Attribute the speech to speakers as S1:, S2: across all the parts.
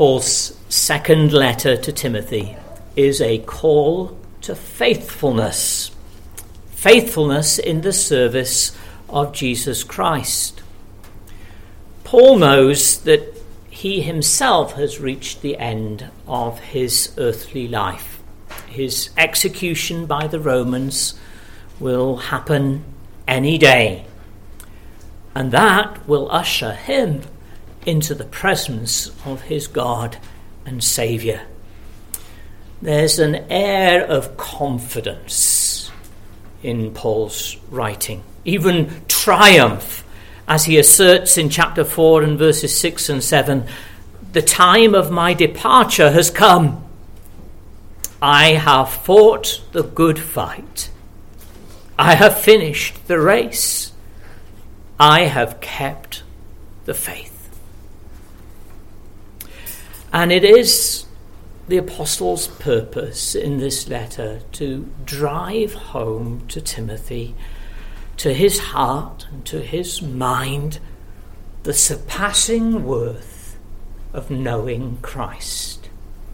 S1: Paul's second letter to Timothy is a call to faithfulness. Faithfulness in the service of Jesus Christ. Paul knows that he himself has reached the end of his earthly life. His execution by the Romans will happen any day, and that will usher him into the presence of his God and Saviour. There's an air of confidence in Paul's writing, even triumph, as he asserts in chapter 4 and verses 6 and 7, "The time of my departure has come. I have fought the good fight. I have finished the race. I have kept the faith." And it is the apostle's purpose in this letter to drive home to Timothy, to his heart and to his mind, the surpassing worth of knowing Christ.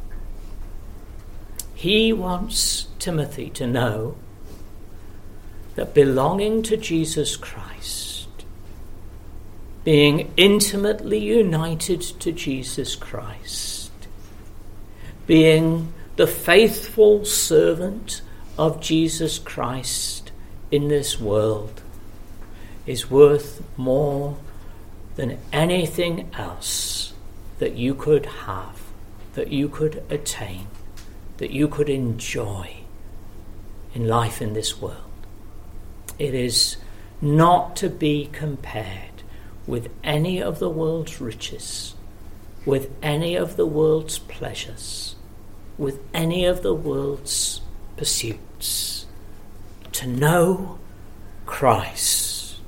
S1: He wants Timothy to know that belonging to Jesus Christ, being intimately united to Jesus Christ, being the faithful servant of Jesus Christ in this world, is worth more than anything else that you could have, that you could attain, that you could enjoy in life in this world. It is not to be compared with any of the world's riches, with any of the world's pleasures, with any of the world's pursuits. To know Christ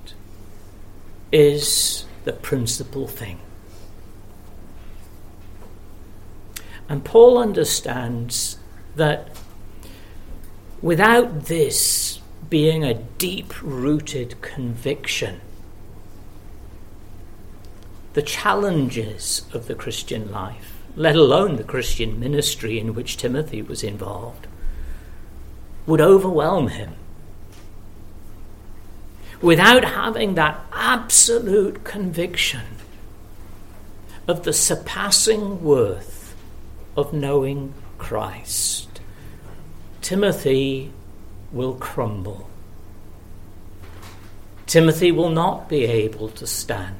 S1: is the principal thing. And Paul understands that without this being a deep-rooted conviction, the challenges of the Christian life, let alone the Christian ministry in which Timothy was involved, would overwhelm him. Without having that absolute conviction of the surpassing worth of knowing Christ, Timothy will crumble. Timothy will not be able to stand.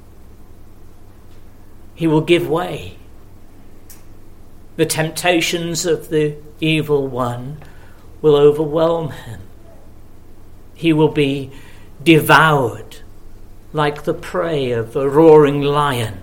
S1: He will give way. The temptations of the evil one will overwhelm him. He will be devoured like the prey of a roaring lion.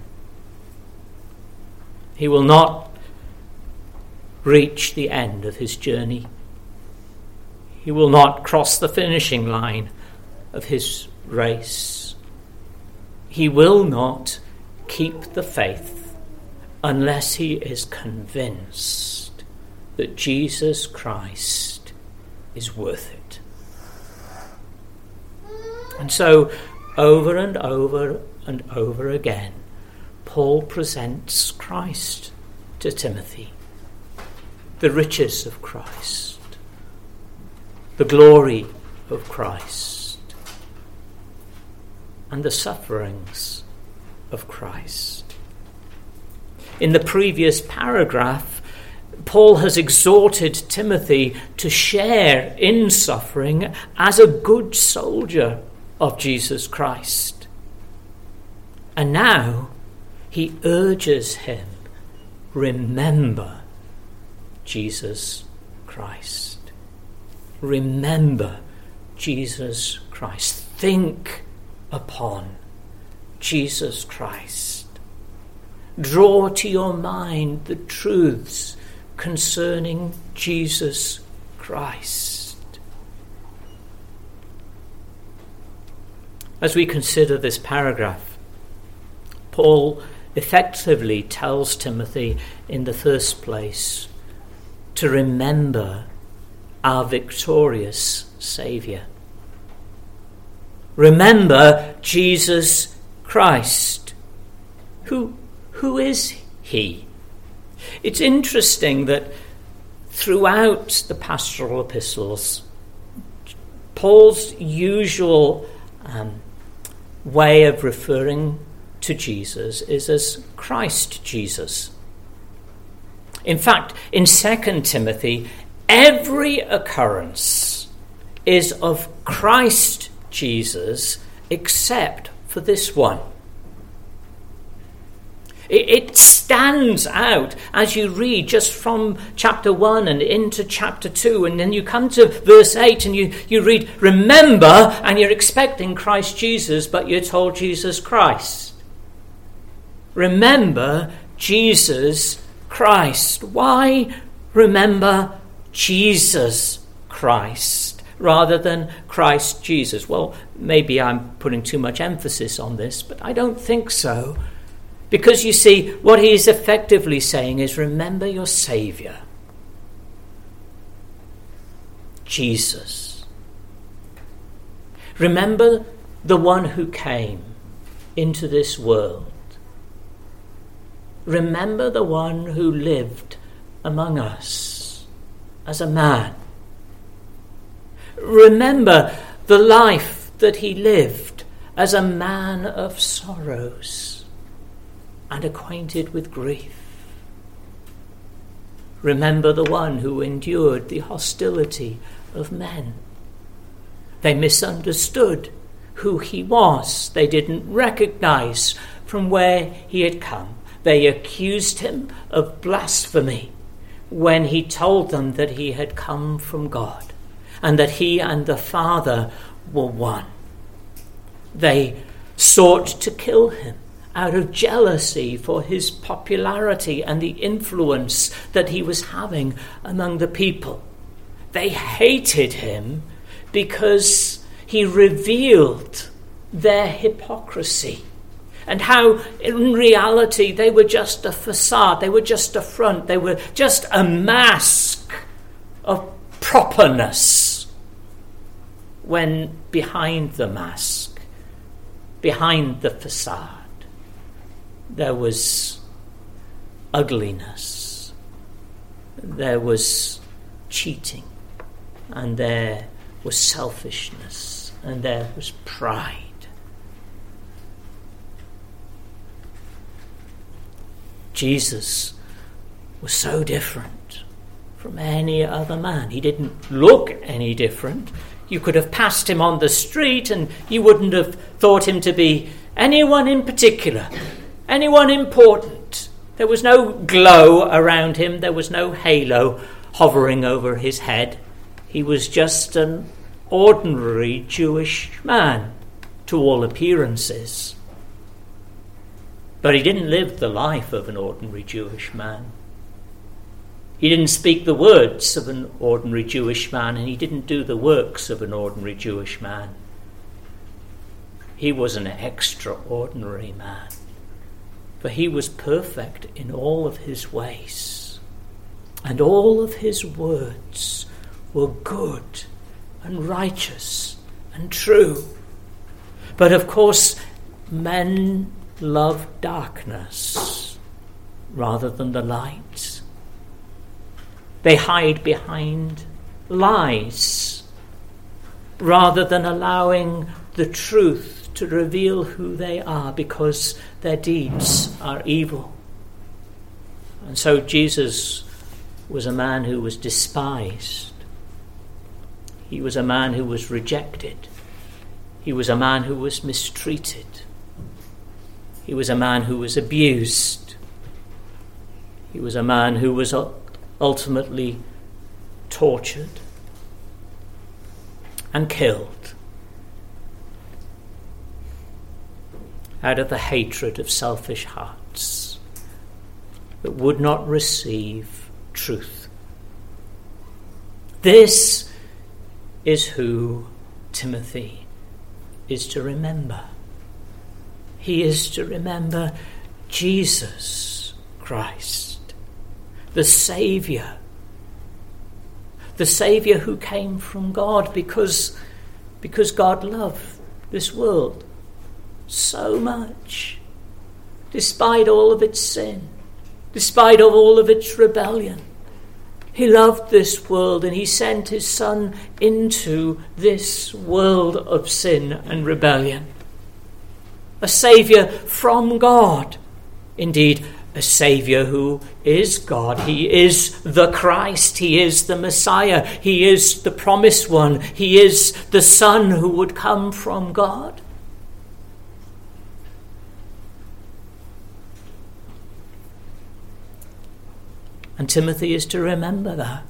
S1: He will not reach the end of his journey. He will not cross the finishing line of his race. He will not keep the faith unless he is convinced that Jesus Christ is worth it. And so, over and over and over again, Paul presents Christ to Timothy. The riches of Christ, the glory of Christ, and the sufferings of Christ. In the previous paragraph, Paul has exhorted Timothy to share in suffering as a good soldier of Jesus Christ. And now he urges him, remember Jesus Christ. Remember Jesus Christ. Think upon Jesus Christ. Draw to your mind the truths concerning Jesus Christ. As we consider this paragraph, Paul effectively tells Timothy in the first place to remember our victorious Saviour. Remember Jesus Christ. Who is he? It's interesting that throughout the pastoral epistles, Paul's usual way of referring to Jesus is as Christ Jesus. In fact, in 2 Timothy, every occurrence is of Christ Jesus except for this one. It stands out as you read just from chapter 1 and into chapter 2, and then you come to verse 8 and you read, remember, and you're expecting Christ Jesus, but you're told Jesus Christ. Remember Jesus Christ. Why remember Jesus Christ rather than Christ Jesus? Well, maybe I'm putting too much emphasis on this, but I don't think so. Because you see, what he is effectively saying is remember your Saviour, Jesus. Remember the one who came into this world. Remember the one who lived among us as a man. Remember the life that he lived as a man of sorrows and acquainted with grief. Remember the one who endured the hostility of men. They misunderstood who he was. They didn't recognize from where he had come. They accused him of blasphemy when he told them that he had come from God and that he and the Father were one. They sought to kill him out of jealousy for his popularity and the influence that he was having among the people. They hated him because he revealed their hypocrisy and how in reality they were just a facade, they were just a front, they were just a mask of properness, when behind the mask, behind the facade, there was ugliness, there was cheating, and there was selfishness, and there was pride. Jesus was so different from any other man. He didn't look any different. You could have passed him on the street and you wouldn't have thought him to be anyone in particular, anyone important. There was no glow around him. There was no halo hovering over his head. He was just an ordinary Jewish man to all appearances. But he didn't live the life of an ordinary Jewish man. He didn't speak the words of an ordinary Jewish man, and he didn't do the works of an ordinary Jewish man. He was an extraordinary man, for he was perfect in all of his ways, and all of his words were good and righteous and true. But of course, men love darkness rather than the light. They hide behind lies rather than allowing the truth to reveal who they are, because their deeds are evil. And so Jesus was a man who was despised. He was a man who was rejected. He was a man who was mistreated. He was a man who was abused. He was a man who was ultimately tortured and killed out of the hatred of selfish hearts that would not receive truth. This is who Timothy is to remember. He is to remember Jesus Christ, the Saviour who came from God because God loved this world so much, despite all of its sin, despite of all of its rebellion. He loved this world, and he sent his Son into this world of sin and rebellion. A Saviour from God. Indeed, a Saviour who is God. He is the Christ. He is the Messiah. He is the promised one. He is the Son who would come from God. And Timothy is to remember that.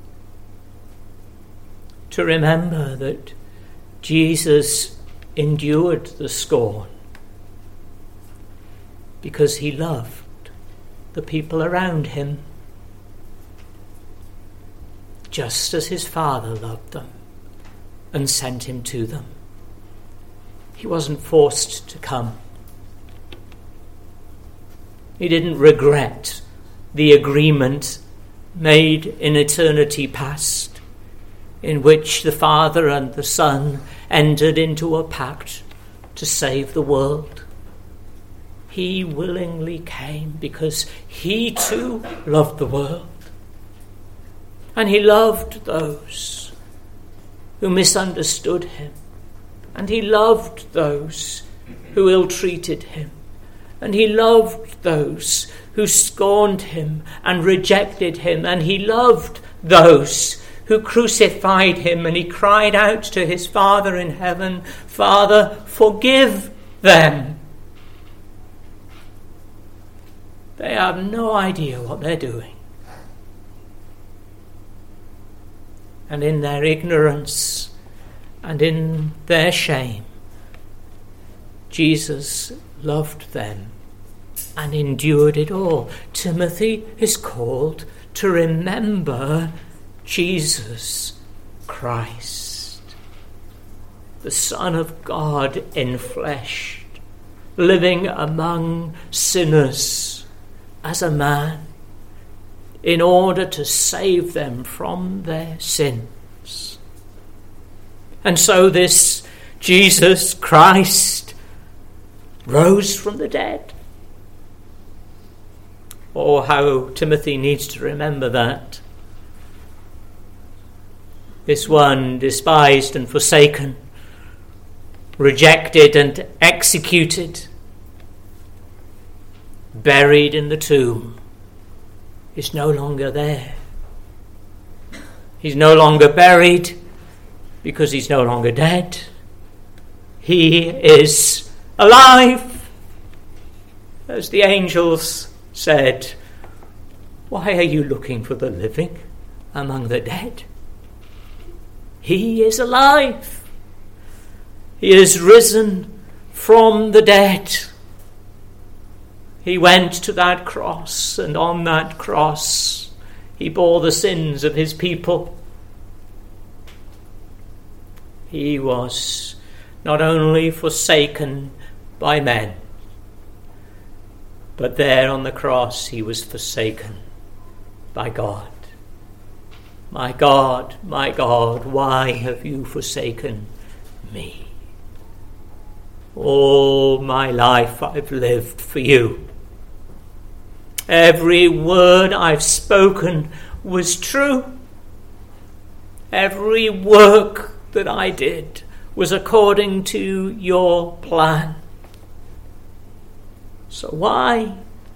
S1: To remember that Jesus endured the scorn because he loved the people around him, just as his Father loved them and sent him to them. He wasn't forced to come. He didn't regret the agreement made in eternity past, in which the Father and the Son entered into a pact to save the world. He willingly came because he too loved the world. And he loved those who misunderstood him. And he loved those who ill-treated him. And he loved those who scorned him and rejected him. And he loved those who crucified him. And he cried out to his Father in heaven, "Father, forgive them. They have no idea what they're doing." And in their ignorance and in their shame, Jesus loved them and endured it all. Timothy is called to remember Jesus Christ, the Son of God enfleshed, living among sinners as a man, in order to save them from their sins. And so this Jesus Christ rose from the dead. Oh, how Timothy needs to remember that. This one despised and forsaken, rejected and executed, buried in the tomb, is no longer there. He's no longer buried because he's no longer dead. He is alive. As the angels said, "Why are you looking for the living among the dead?" He is alive. He is risen from the dead. He went to that cross, and on that cross he bore the sins of his people. He was not only forsaken by men, but there on the cross he was forsaken by God. My God, why have you forsaken me? All my life I've lived for you. Every word I've spoken was true. Every work that I did was according to your plan. So why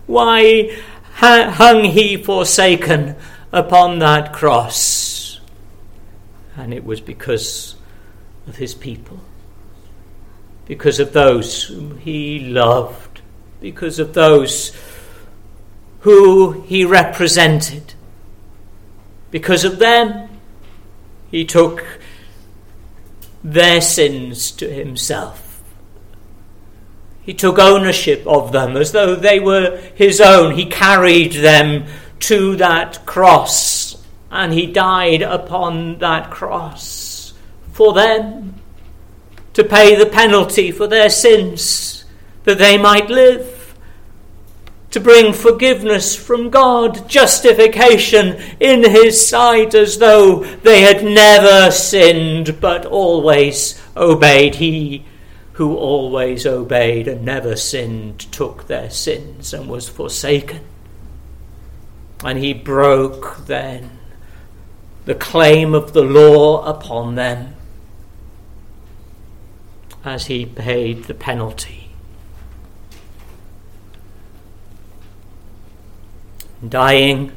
S1: hung he forsaken upon that cross? And it was because of his people, because of those whom he loved, because of those who he represented. Because of them, he took their sins to himself. He took ownership of them as though they were his own. He carried them to that cross, and he died upon that cross for them, to pay the penalty for their sins, that they might live, to bring forgiveness from God, justification in his sight, as though they had never sinned but always obeyed. He who always obeyed and never sinned took their sins and was forsaken And he broke then the claim of the law upon them as he paid the penalty. Dying,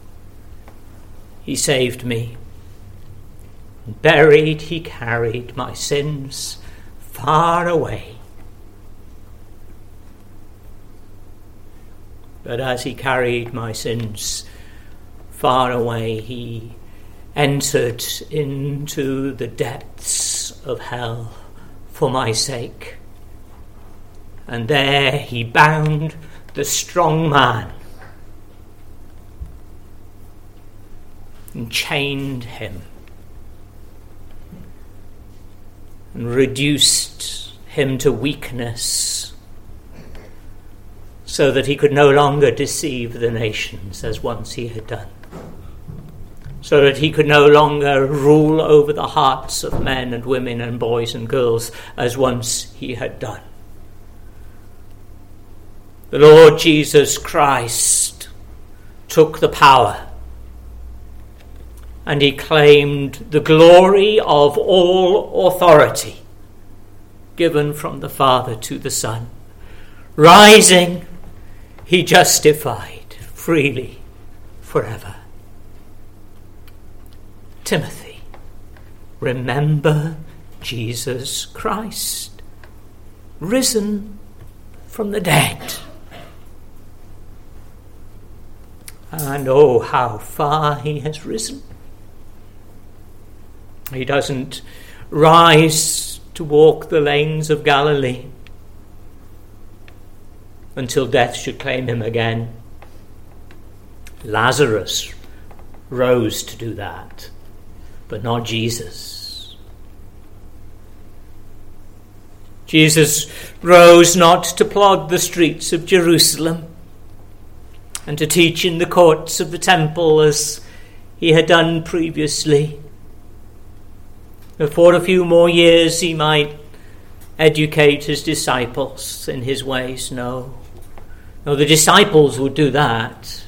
S1: he saved me. Buried, he carried my sins far away. But as he carried my sins far away, he entered into the depths of hell for my sake. And there he bound the strong man and chained him and reduced him to weakness, so that he could no longer deceive the nations as once he had done, so that he could no longer rule over the hearts of men and women and boys and girls as once he had done. The Lord Jesus Christ took the power and he claimed the glory of all authority given from the Father to the Son. Rising, he justified freely forever. Timothy, remember Jesus Christ, risen from the dead. And oh, how far he has risen. He doesn't rise to walk the lanes of Galilee until death should claim him again. Lazarus rose to do that, but not Jesus. Jesus rose not to plod the streets of Jerusalem and to teach in the courts of the temple as he had done previously. For a few more years he might educate his disciples in his ways. No, the disciples would do that.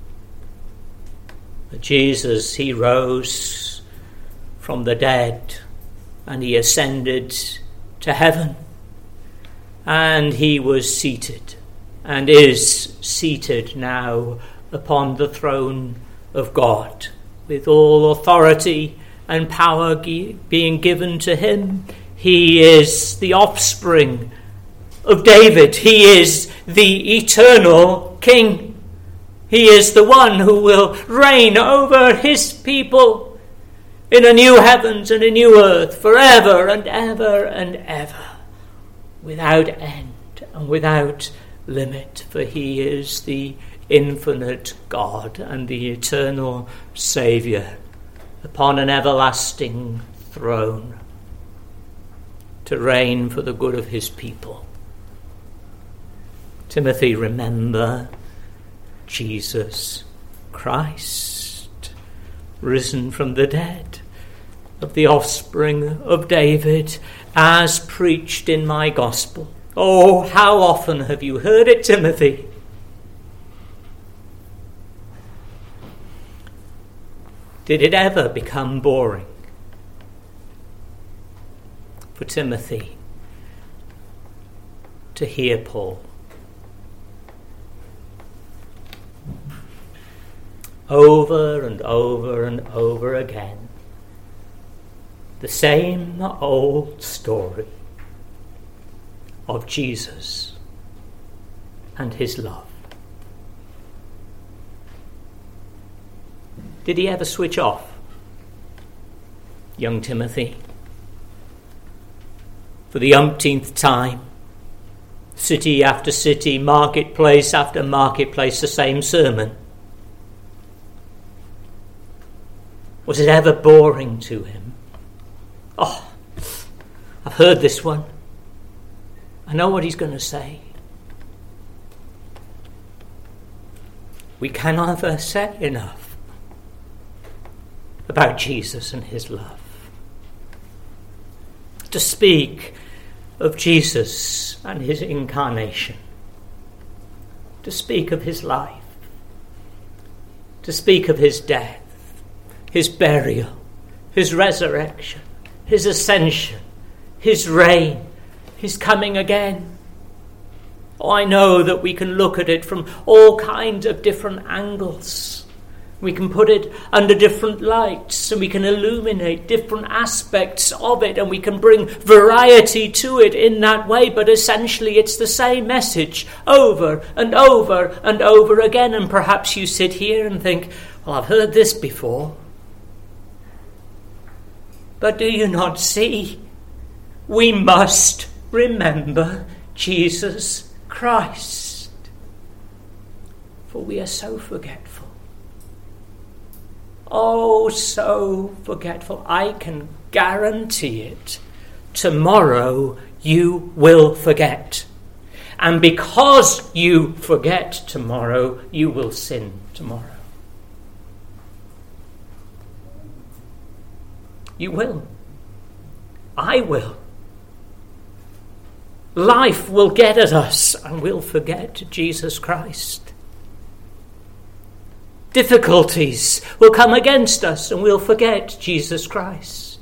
S1: But Jesus, he rose from the dead and he ascended to heaven. And he was seated and is seated now upon the throne of God, with all authority and power being given to him. He is the offspring of David. He is the eternal King. He is the one who will reign over his people in a new heavens and a new earth forever and ever and ever, without end and without limit, for he is the infinite God and the eternal Saviour upon an everlasting throne to reign for the good of his people. Timothy, remember Jesus Christ, risen from the dead, of the offspring of David, as preached in my gospel. Oh, how often have you heard it, Timothy? Did it ever become boring for Timothy to hear Paul? Over and over and over again, the same old story of Jesus and his love. Did he ever switch off, young Timothy? For the umpteenth time, city after city, marketplace after marketplace, the same sermon. Was it ever boring to him? Oh, I've heard this one. I know what he's going to say. We can never say enough about Jesus and his love. To speak of Jesus and his incarnation. To speak of his life. to speak of his death, his burial, his resurrection, his ascension, his reign, his coming again. Oh, I know that we can look at it from all kinds of different angles. We can put it under different lights, and we can illuminate different aspects of it, and we can bring variety to it in that way. But essentially it's the same message over and over and over again. And perhaps you sit here and think, well, I've heard this before. But do you not see? We must remember Jesus Christ. For we are so forgetful. Oh, so forgetful. I can guarantee it. Tomorrow you will forget. And because you forget tomorrow, you will sin tomorrow. You will. I will. Life will get at us and we'll forget Jesus Christ. Difficulties will come against us and we'll forget Jesus Christ.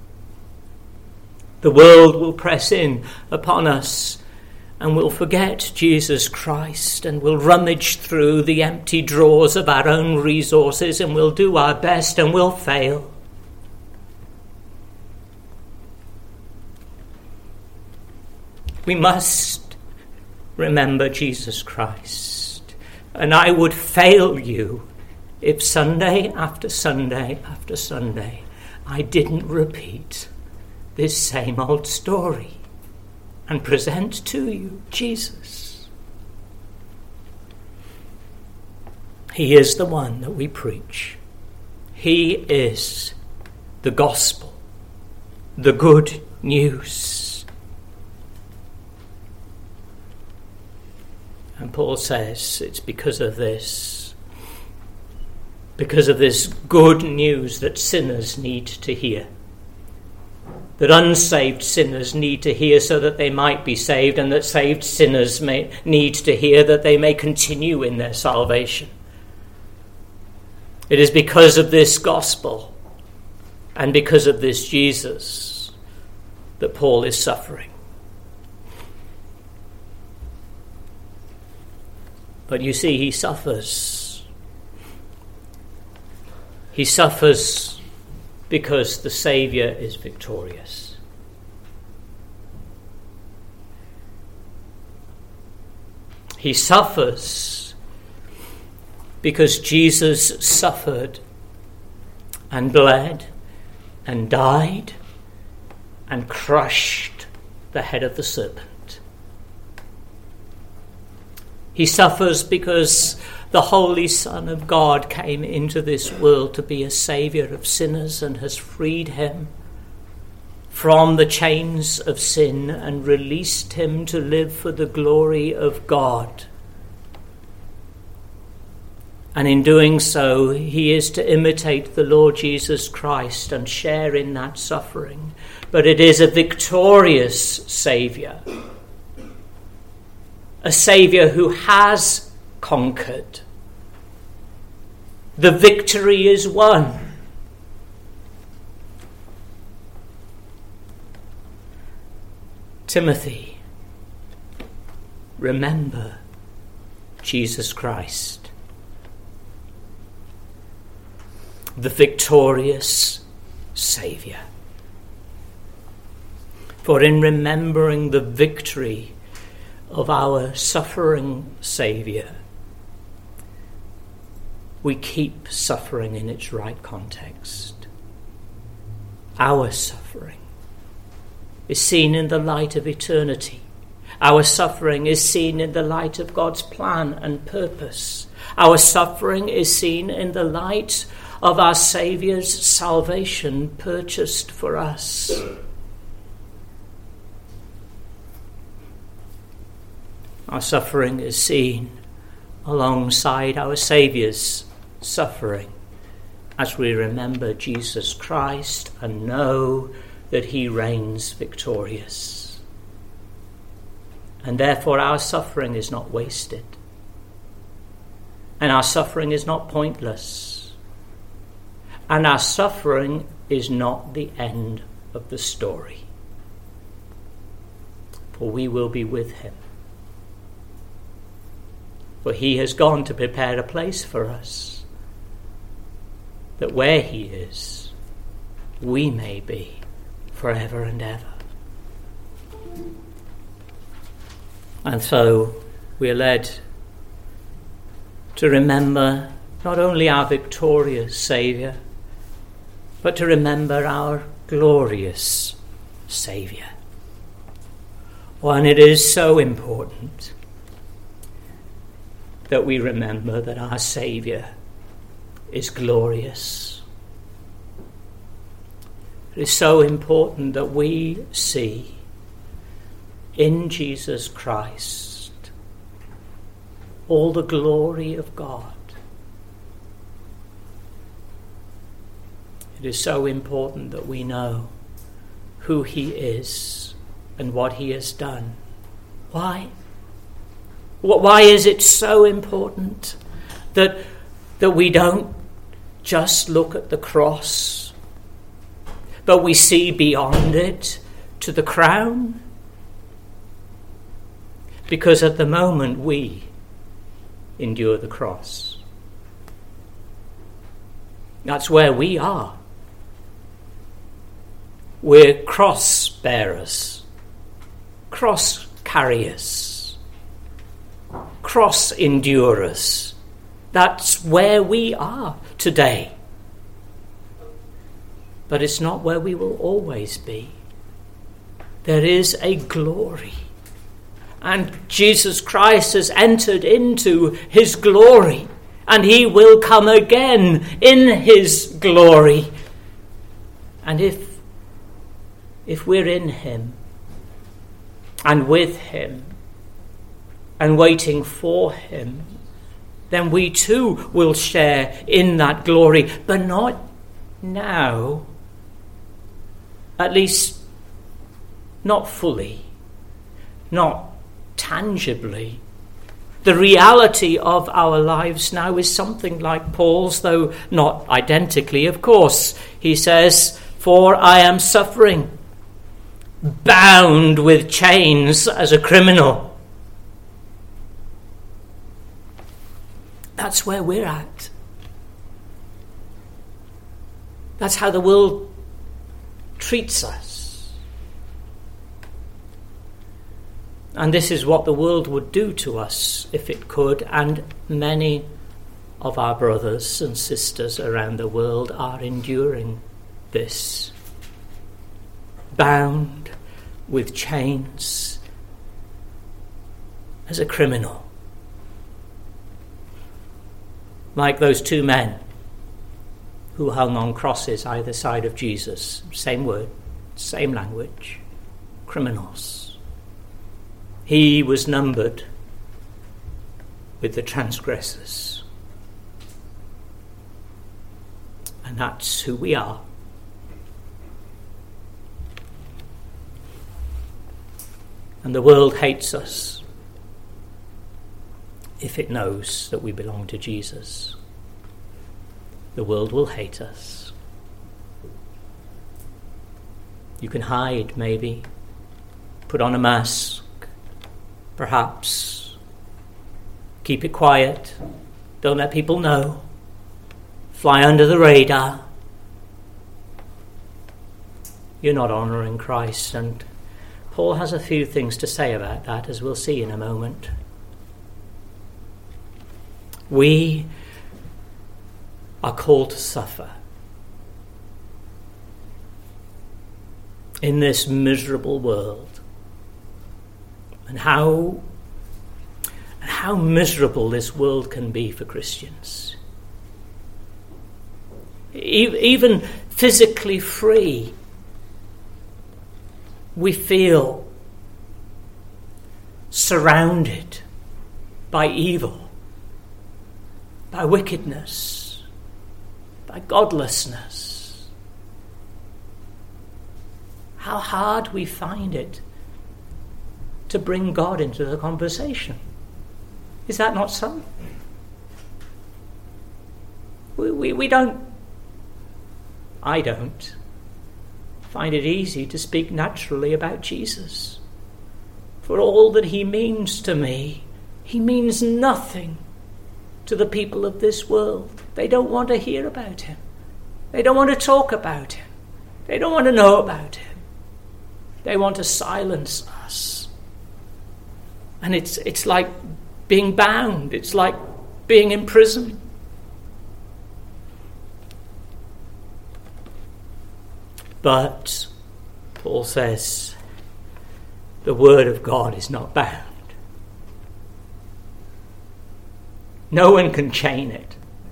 S1: The world will press in upon us and we'll forget Jesus Christ, and we'll rummage through the empty drawers of our own resources and we'll do our best and we'll fail. We must remember Jesus Christ. And I would fail you if Sunday after Sunday after Sunday I didn't repeat this same old story and present to you Jesus. He is the one that we preach. He is the gospel, the good news. And Paul says it's because of this good news that sinners need to hear, that unsaved sinners need to hear so that they might be saved, and that saved sinners may need to hear that they may continue in their salvation. It is because of this gospel and because of this Jesus that Paul is suffering. But you see, he suffers. He suffers because the Saviour is victorious. He suffers because Jesus suffered and bled and died and crushed the head of the serpent. He suffers because the Holy Son of God came into this world to be a saviour of sinners and has freed him from the chains of sin and released him to live for the glory of God. And in doing so, he is to imitate the Lord Jesus Christ and share in that suffering. But it is a victorious Saviour. A Saviour who has conquered. The victory is won. Timothy, remember Jesus Christ, the victorious Saviour. For in remembering the victory of our suffering Saviour, we keep suffering in its right context. Our suffering is seen in the light of eternity. Our suffering is seen in the light of God's plan and purpose. Our suffering is seen in the light of our Saviour's salvation purchased for us. Our suffering is seen alongside our Saviour's suffering as we remember Jesus Christ and know that he reigns victorious. And therefore our suffering is not wasted. And our suffering is not pointless. And our suffering is not the end of the story. For we will be with him. For he has gone to prepare a place for us, that where he is, we may be forever and ever. And so we are led to remember not only our victorious Saviour, but to remember our glorious Saviour. Oh, and it is so important that we remember that our Saviour is glorious. It is so important that we see in Jesus Christ all the glory of God. It is so important that we know who he is and what he has done. Why? Why is it so important that we don't just look at the cross, but we see beyond it to the crown? Because at the moment we endure the cross. That's where we are. We're cross bearers, cross carriers, cross endurers. That's where we are today. But it's not where we will always be. There is a glory. And Jesus Christ has entered into his glory. And he will come again in his glory. And if we're in him and with him and waiting for him, then we too will share in that glory, but not now, at least not fully, not tangibly. The reality of our lives now is something like Paul's, though not identically, of course. He says, "For I am suffering, bound with chains as a criminal." That's where we're at. That's how the world treats us. And this is what the world would do to us if it could, and many of our brothers and sisters around the world are enduring this. Bound with chains as a criminal. Like those two men who hung on crosses either side of Jesus. Same word, same language. Criminals. He was numbered with the transgressors. And that's who we are. And the world hates us if it knows that we belong to Jesus. The world will hate us. You can hide, maybe. Put on a mask. Perhaps. Keep it quiet. Don't let people know. Fly under the radar. You're not honouring Christ, and Paul has a few things to say about that, as we'll see in a moment. We are called to suffer in this miserable world. And how miserable this world can be for Christians. Even physically free, we feel surrounded by evil, by wickedness, by godlessness. How hard we find it to bring God into the conversation. Is that not so? We don't, I don't, find it easy to speak naturally about Jesus. For all that he means to me, he means nothing to the people of this world. They don't want to hear about him. They don't want to talk about him. They don't want to know about him. They want to silence us. And it's like being bound. It's like being in prison. But, Paul says, the word of God is not bound. No one can chain it.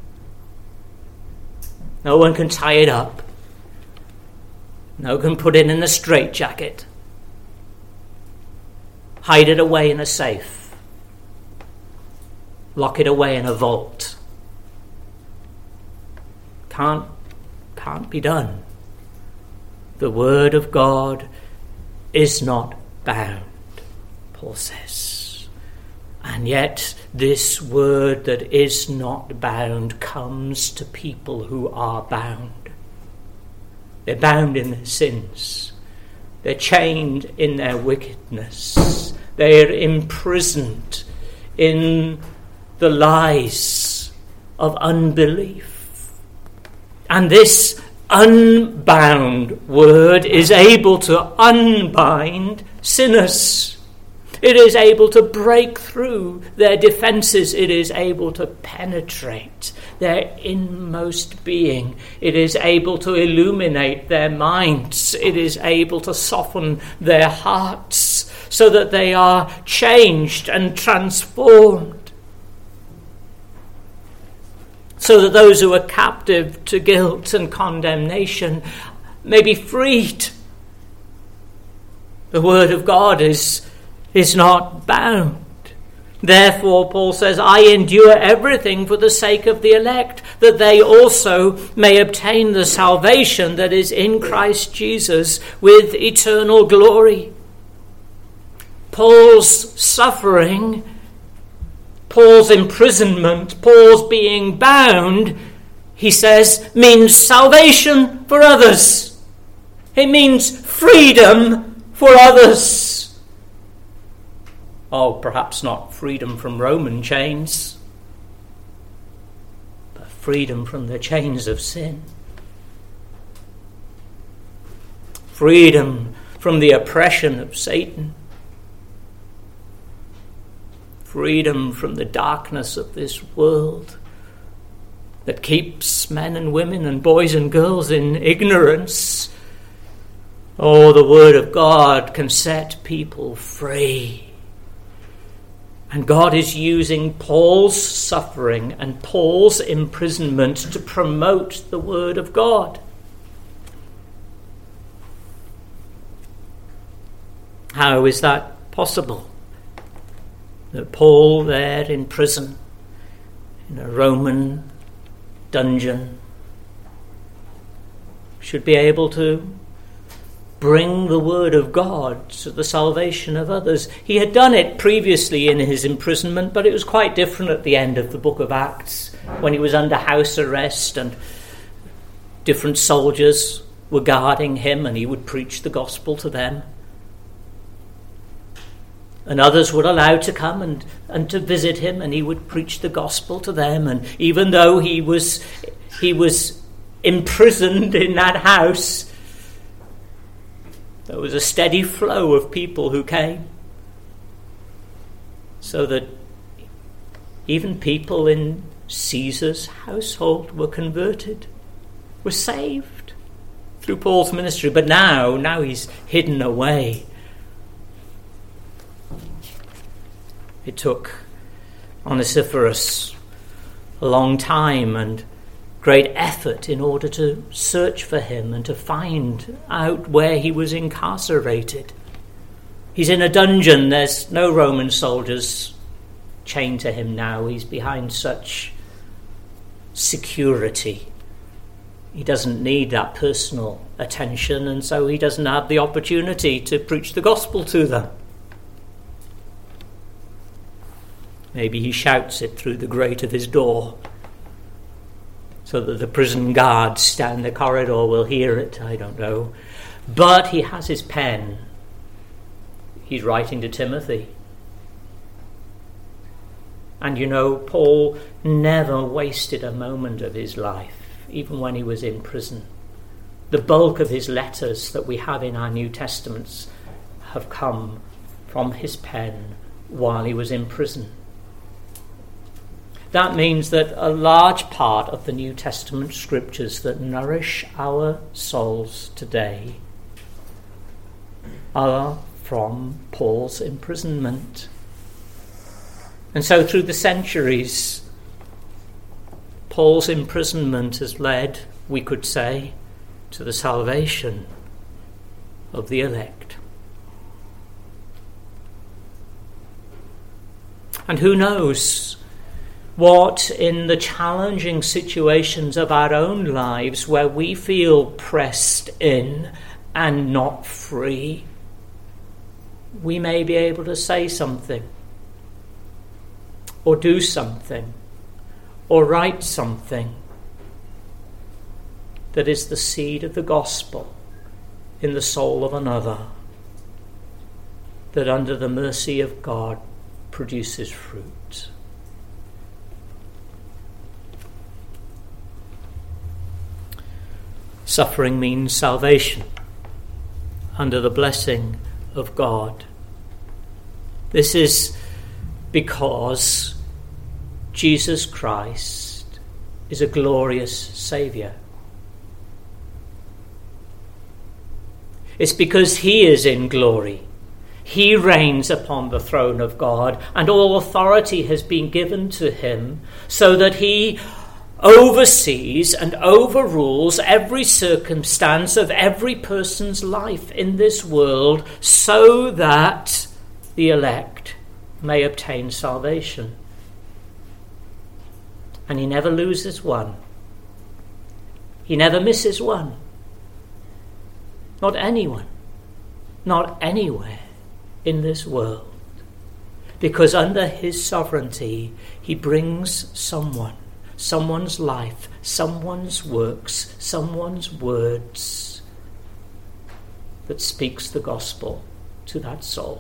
S1: No one can tie it up. No one can put it in a straitjacket. Hide it away in a safe. Lock it away in a vault. Can't be done. The word of God is not bound, Paul says. And yet this word that is not bound comes to people who are bound. They're bound in their sins. They're chained in their wickedness. They're imprisoned in the lies of unbelief. And this unbound word is able to unbind sinners. It is able to break through their defenses. It is able to penetrate their inmost being. It is able to illuminate their minds. It is able to soften their hearts so that they are changed and transformed. So that those who are captive to guilt and condemnation may be freed. The word of God is not bound. Therefore, Paul says, I endure everything for the sake of the elect, that they also may obtain the salvation that is in Christ Jesus with eternal glory. Paul's suffering, Paul's imprisonment, Paul's being bound, he says, means salvation for others. It means freedom for others. Oh, perhaps not freedom from Roman chains, but freedom from the chains of sin. Freedom from the oppression of Satan. Freedom from the darkness of this world that keeps men and women and boys and girls in ignorance. Oh, the word of God can set people free. And God is using Paul's suffering and Paul's imprisonment to promote the word of God. How is that possible? That Paul there in prison, in a Roman dungeon, should be able to bring the word of God to the salvation of others. He had done it previously in his imprisonment, but it was quite different at the end of the book of Acts, when he was under house arrest and different soldiers were guarding him and he would preach the gospel to them. And others were allowed to come and to visit him, and he would preach the gospel to them. And even though he was imprisoned in that house, there was a steady flow of people who came, so that even people in Caesar's household were converted, were saved through Paul's ministry. But now he's hidden away. It took Onesiphorus a long time and great effort in order to search for him and to find out where he was incarcerated. He's in a dungeon. There's no Roman soldiers chained to him now. He's behind such security. He doesn't need that personal attention, and so he doesn't have the opportunity to preach the gospel to them. Maybe he shouts it through the grate of his door. so that the prison guards down the corridor will hear it, I don't know. But he has his pen. He's writing to Timothy. And you know, Paul never wasted a moment of his life, even when he was in prison. The bulk of his letters that we have in our New Testaments have come from his pen while he was in prison. That means that a large part of the New Testament scriptures that nourish our souls today are from Paul's imprisonment. And so through the centuries, Paul's imprisonment has led, we could say, to the salvation of the elect. And who knows what, in the challenging situations of our own lives where we feel pressed in and not free, we may be able to say something, or do something, or write something that is the seed of the gospel in the soul of another, that under the mercy of God produces fruit. Suffering means salvation under the blessing of God. This is because Jesus Christ is a glorious Saviour. It's because he is in glory. He reigns upon the throne of God, and all authority has been given to him, so that he oversees and overrules every circumstance of every person's life in this world, so that the elect may obtain salvation. And he never loses one. He never misses one. Not anyone. Not anywhere in this world. Because under his sovereignty, he brings someone's life, someone's works, someone's words that speaks the gospel to that soul.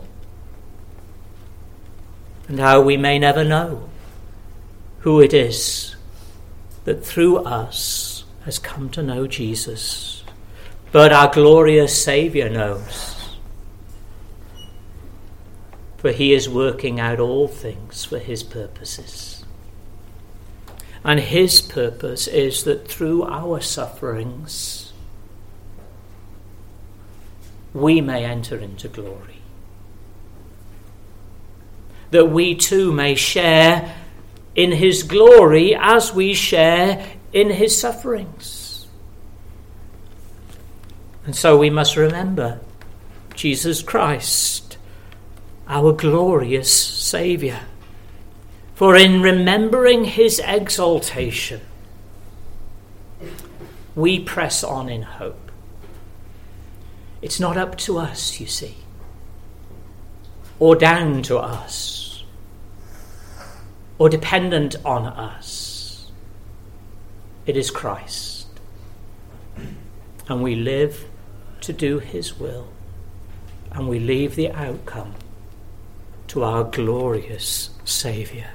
S1: And how we may never know who it is that through us has come to know Jesus. But our glorious Saviour knows. For he is working out all things for his purposes. And his purpose is that through our sufferings, we may enter into glory. That we too may share in his glory as we share in his sufferings. And so we must remember Jesus Christ, our glorious Saviour. For in remembering his exaltation, we press on in hope. It's not up to us, you see, or down to us, or dependent on us. It is Christ. And we live to do his will. And we leave the outcome to our glorious Saviour.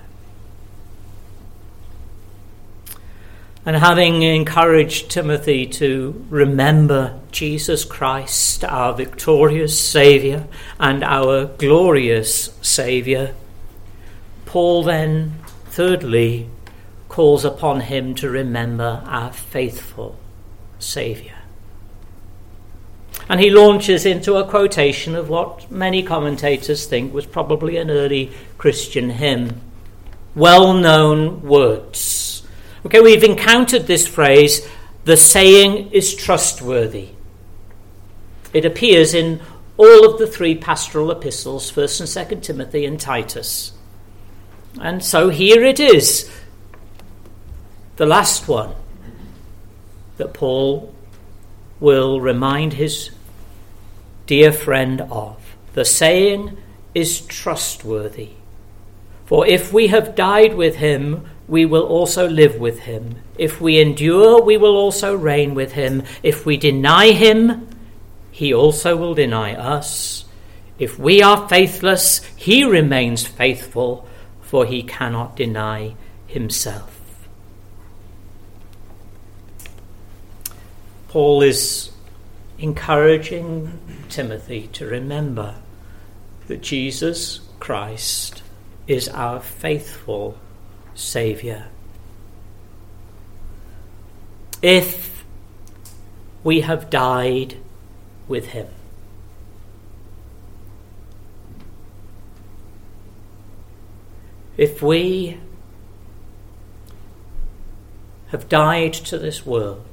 S1: And having encouraged Timothy to remember Jesus Christ, our victorious Saviour and our glorious Saviour, Paul then, thirdly, calls upon him to remember our faithful Saviour. And he launches into a quotation of what many commentators think was probably an early Christian hymn. Well-known words. Okay, we've encountered this phrase, the saying is trustworthy. It appears in all of the three pastoral epistles, 1st and 2nd Timothy and Titus. And so here it is, the last one that Paul will remind his dear friend of. The saying is trustworthy. For if we have died with him, we will also live with him. If we endure, we will also reign with him. If we deny him, he also will deny us. If we are faithless, he remains faithful, for he cannot deny himself. Paul is encouraging Timothy to remember that Jesus Christ is our faithful Saviour. If we have died with him, if we have died to this world,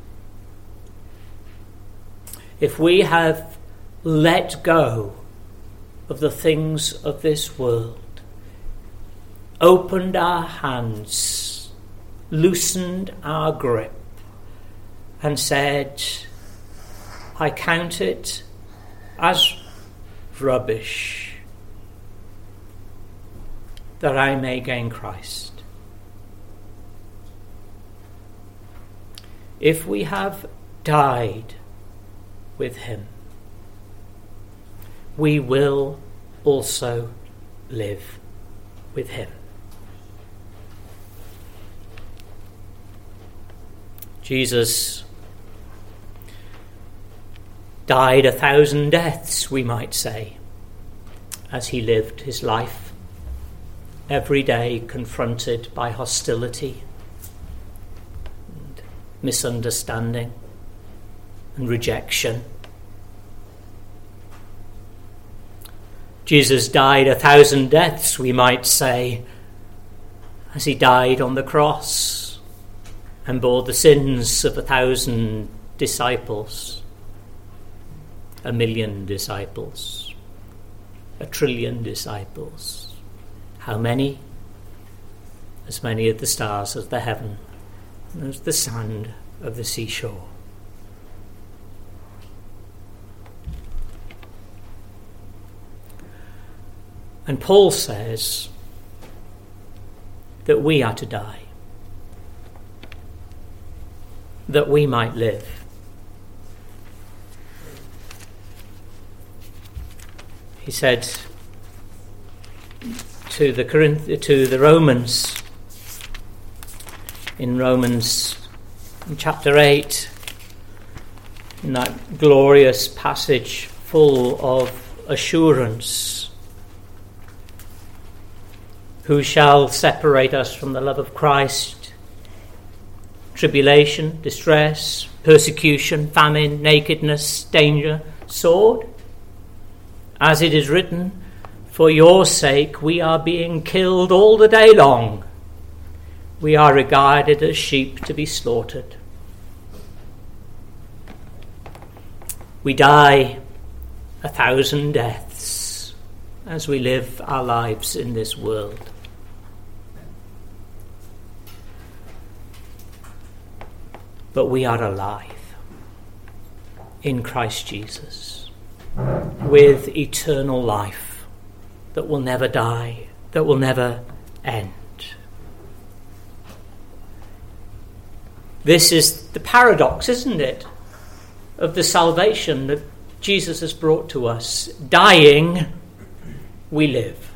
S1: if we have let go of the things of this world, opened our hands, loosened our grip, and said, I count it as rubbish that I may gain Christ. If we have died with him, we will also live with him. Jesus died 1,000 deaths, we might say, as he lived his life, every day confronted by hostility and misunderstanding and rejection. Jesus died 1,000 deaths, we might say, as he died on the cross and bore the sins of 1,000 disciples, 1,000,000 disciples, 1,000,000,000,000 disciples. How many? As many of the stars of the heaven as the sand of the seashore. And Paul says that we are to die, that we might live. He said to the Romans, in Romans chapter 8, in that glorious passage full of assurance, who shall separate us from the love of Christ? Tribulation, distress, persecution, famine, nakedness, danger, sword? As it is written, for your sake we are being killed all the day long. We are regarded as sheep to be slaughtered. We die 1,000 deaths as we live our lives in this world. But we are alive in Christ Jesus, with eternal life that will never die, that will never end. This is the paradox, isn't it, of the salvation that Jesus has brought to us. Dying, we live.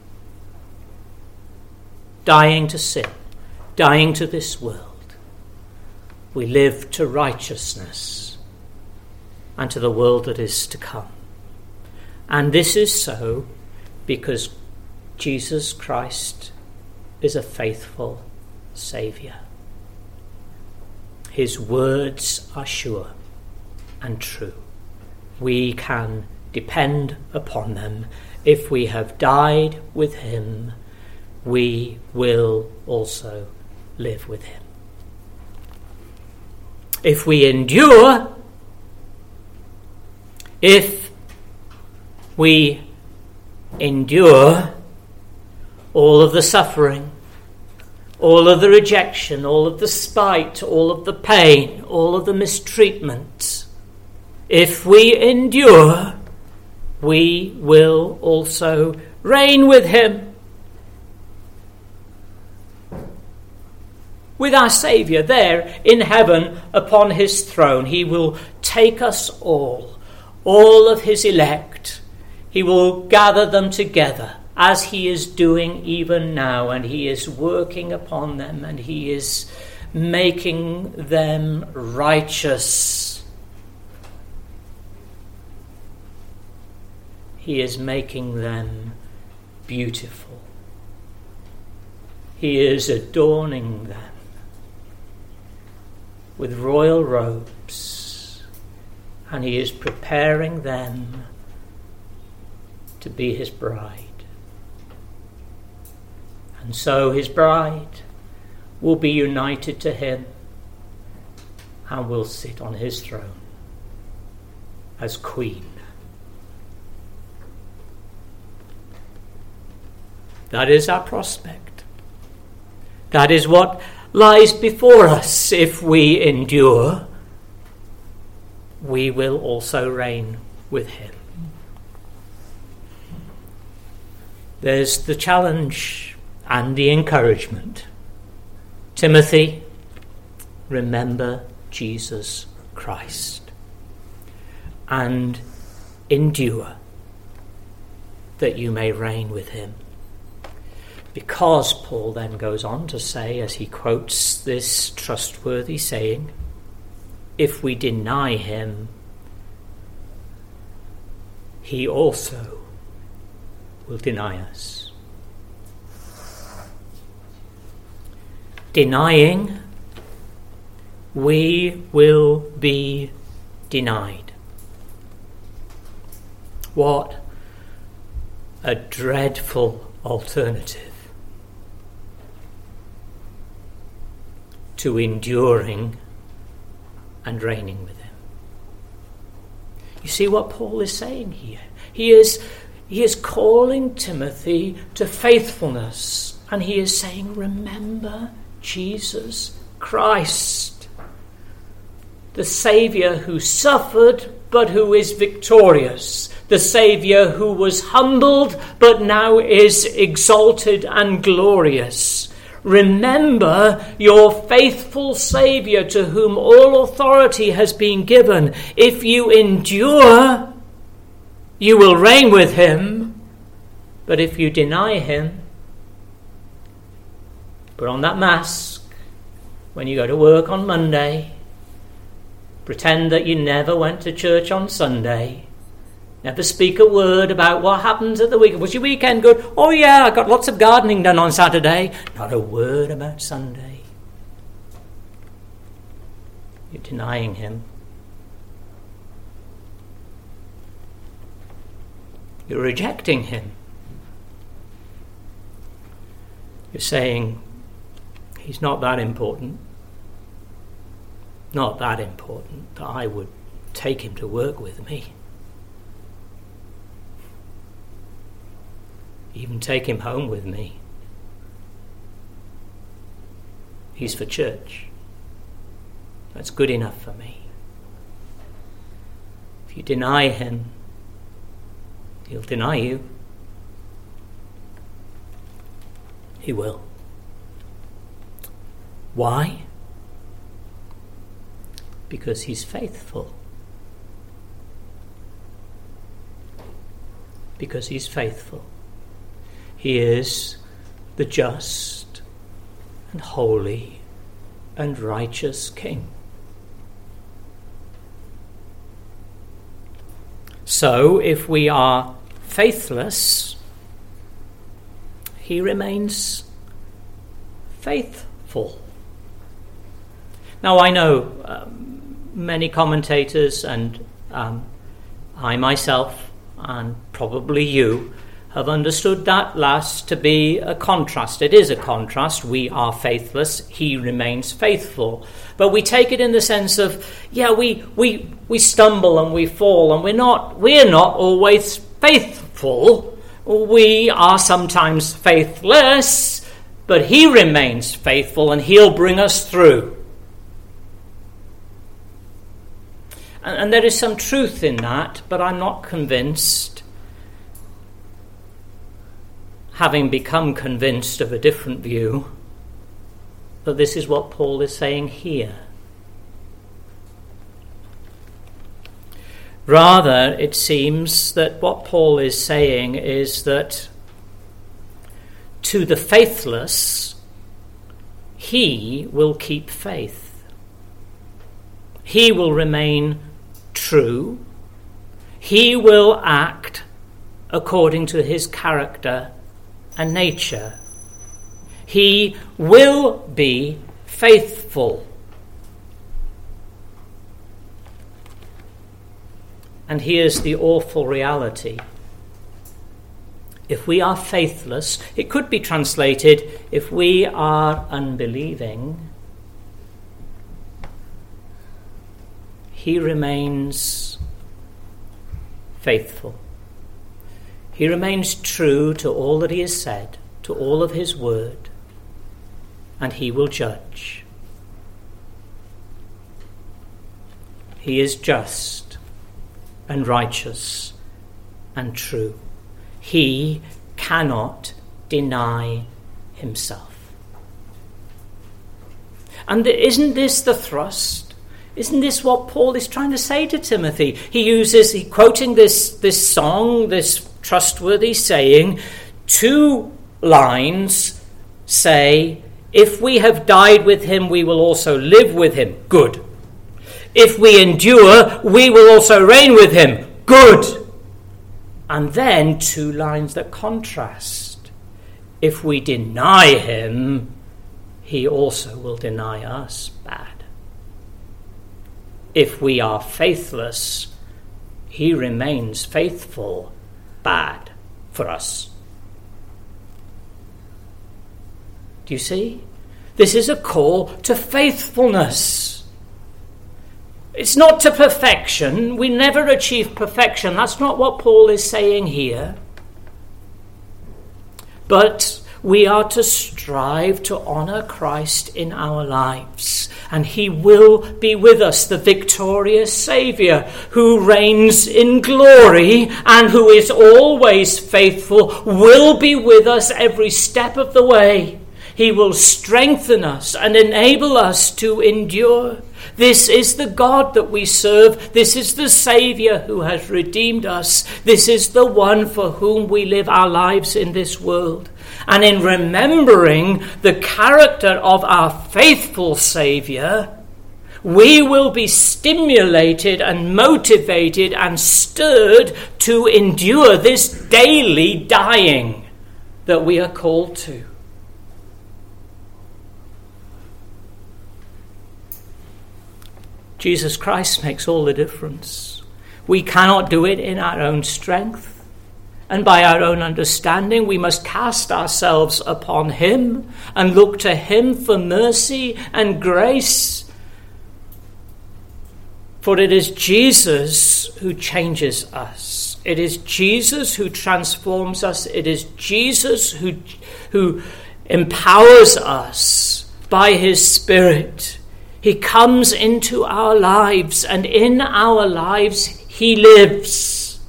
S1: Dying to sin, dying to this world. We live to righteousness and to the world that is to come. And this is so because Jesus Christ is a faithful Saviour. His words are sure and true. We can depend upon them. If we have died with him, we will also live with him. If we endure, all of the suffering, all of the rejection, all of the spite, all of the pain, all of the mistreatment, if we endure, we will also reign with him. with our Saviour there in heaven upon his throne. He will take us all of his elect. He will gather them together as he is doing even now, and he is working upon them, and he is making them righteous. He is making them beautiful. He is adorning them with royal robes, and he is preparing them to be his bride. And so his bride will be united to him and will sit on his throne as queen. That is our prospect. That is what lies before us. If we endure, we will also reign with him. There's the challenge and the encouragement. Timothy, remember Jesus Christ and endure that you may reign with him. Because Paul then goes on to say, as he quotes this trustworthy saying, if we deny him, he also will deny us. Denying, we will be denied. What a dreadful alternative to enduring and reigning with him. You see what Paul is saying here? He is calling Timothy to faithfulness, and he is saying, remember Jesus Christ, the Saviour who suffered but who is victorious, the Saviour who was humbled but now is exalted and glorious. Remember your faithful Saviour to whom all authority has been given. If you endure, you will reign with him, but if you deny him, put on that mask when you go to work on Monday, pretend that you never went to church on Sunday, never speak a word about what happens at the weekend. Was your weekend good? Oh yeah, I got lots of gardening done on Saturday. Not a word about Sunday. You're denying him. You're rejecting him. You're saying, he's not that important. Not that important that I would take him to work with me. Even take him home with me. He's for church. That's good enough for me. If you deny him, he'll deny you. He will. Why? Because he's faithful. Because he's faithful. He is the just and holy and righteous King. So, if we are faithless, he remains faithful. Now, I know many commentators, and I myself, and probably you, have understood that last to be a contrast. It is a contrast. We are faithless. He remains faithful. But we take it in the sense of, we stumble and we fall, and we're not always faithful. We are sometimes faithless, but he remains faithful, and he'll bring us through. And there is some truth in that, but I'm not convinced, having become convinced of a different view, But this is what Paul is saying here. Rather, it seems that what Paul is saying is that to the faithless, he will keep faith. He will remain true. He will act according to his character and nature. He will be faithful. And here's the awful reality. If we are faithless, it could be translated, if we are unbelieving, he remains faithful. He remains true to all that he has said, to all of his word, and he will judge. He is just and righteous and true. He cannot deny himself. And isn't this the thrust? Isn't this what Paul is trying to say to Timothy? He quoting this song, this trustworthy saying, 2 lines say, if we have died with him, we will also live with him. Good. If we endure, we will also reign with him. Good. And then 2 lines that contrast. If we deny him, he also will deny us. Bad. If we are faithless, he remains faithful. Bad for us. Do you see? This is a call to faithfulness. It's not to perfection. We never achieve perfection. That's not what Paul is saying here. But we are to strive to honour Christ in our lives. And he will be with us, the victorious Saviour, who reigns in glory and who is always faithful, will be with us every step of the way. He will strengthen us and enable us to endure. This is the God that we serve. This is the Saviour who has redeemed us. This is the one for whom we live our lives in this world. And in remembering the character of our faithful Saviour, we will be stimulated and motivated and stirred to endure this daily dying that we are called to. Jesus Christ makes all the difference. We cannot do it in our own strength and by our own understanding. We must cast ourselves upon him and look to him for mercy and grace. For it is Jesus who changes us. It is Jesus who transforms us. It is Jesus who empowers us by his Spirit. He comes into our lives, and in our lives he lives.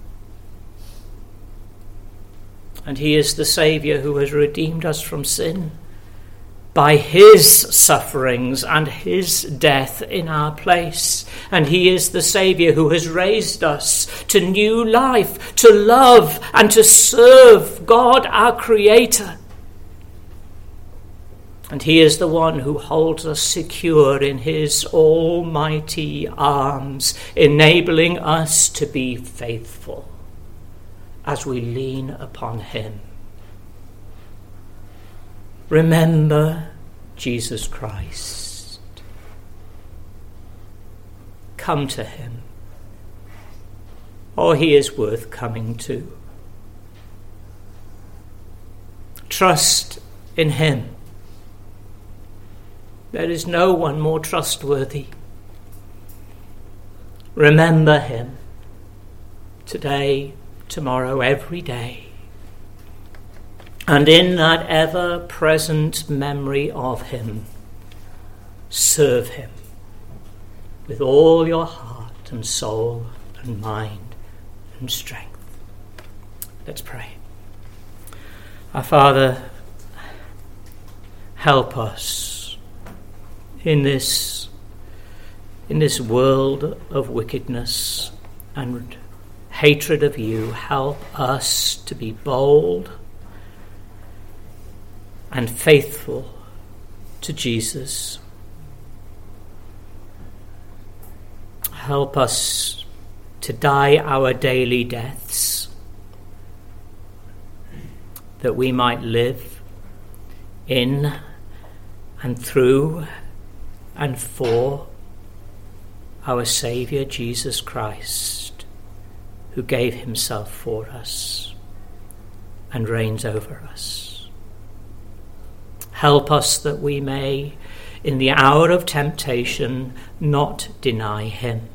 S1: And he is the Saviour who has redeemed us from sin by his sufferings and his death in our place. And he is the Saviour who has raised us to new life, to love and to serve God our Creator. And he is the one who holds us secure in his almighty arms, enabling us to be faithful as we lean upon him. Remember Jesus Christ. Come to him. Oh, he is worth coming to. Trust in him. There is no one more trustworthy. Remember him today, tomorrow, every day. And in that ever-present memory of him, serve him with all your heart and soul and mind and strength. Let's pray. Our Father, help us in this world of wickedness and hatred of you, help us to be bold and faithful to Jesus. Help us to die our daily deaths, that we might live in and through and for our Saviour Jesus Christ, who gave himself for us and reigns over us. Help us that we may, in the hour of temptation, not deny him.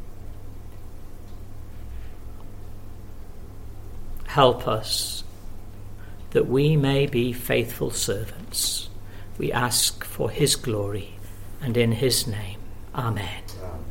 S1: Help us that we may be faithful servants. We ask for his glory and in his name. Amen.